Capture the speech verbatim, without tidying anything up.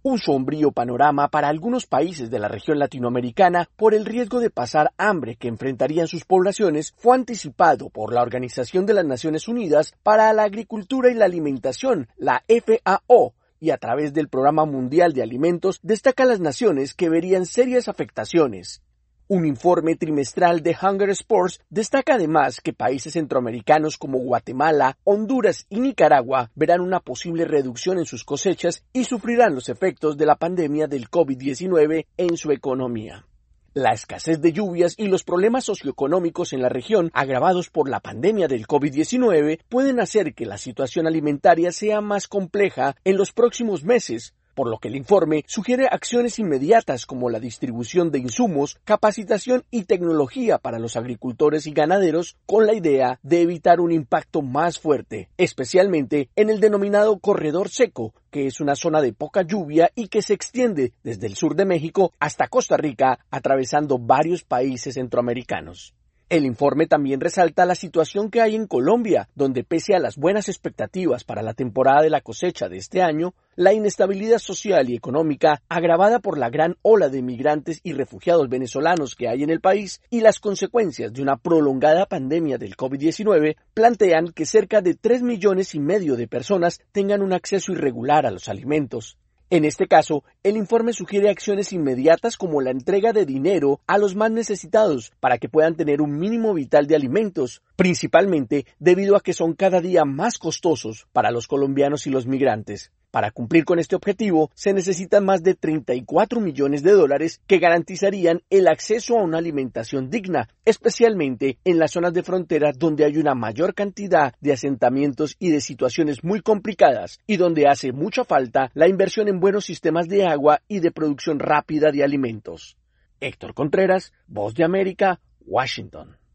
Un sombrío panorama para algunos países de la región latinoamericana por el riesgo de pasar hambre que enfrentarían sus poblaciones fue anticipado por la Organización de las Naciones Unidas para la Agricultura y la Alimentación, la F A O, y a través del Programa Mundial de Alimentos destaca las naciones que verían serias afectaciones. Un informe trimestral de Hunger Sports destaca además que países centroamericanos como Guatemala, Honduras y Nicaragua verán una posible reducción en sus cosechas y sufrirán los efectos de la pandemia del COVID diecinueve en su economía. La escasez de lluvias y los problemas socioeconómicos en la región, agravados por la pandemia del COVID diecinueve, pueden hacer que la situación alimentaria sea más compleja en los próximos meses, por lo que el informe sugiere acciones inmediatas como la distribución de insumos, capacitación y tecnología para los agricultores y ganaderos con la idea de evitar un impacto más fuerte, especialmente en el denominado corredor seco, que es una zona de poca lluvia y que se extiende desde el sur de México hasta Costa Rica, atravesando varios países centroamericanos. El informe también resalta la situación que hay en Colombia, donde pese a las buenas expectativas para la temporada de la cosecha de este año, la inestabilidad social y económica, agravada por la gran ola de migrantes y refugiados venezolanos que hay en el país y las consecuencias de una prolongada pandemia del COVID diecinueve, plantean que cerca de tres millones y medio de personas tengan un acceso irregular a los alimentos. En este caso, el informe sugiere acciones inmediatas como la entrega de dinero a los más necesitados para que puedan tener un mínimo vital de alimentos, principalmente debido a que son cada día más costosos para los colombianos y los migrantes. Para cumplir con este objetivo, se necesitan más de treinta y cuatro millones de dólares que garantizarían el acceso a una alimentación digna, especialmente en las zonas de frontera donde hay una mayor cantidad de asentamientos y de situaciones muy complicadas y donde hace mucha falta la inversión en buenos sistemas de agua y de producción rápida de alimentos. Héctor Contreras, Voz de América, Washington.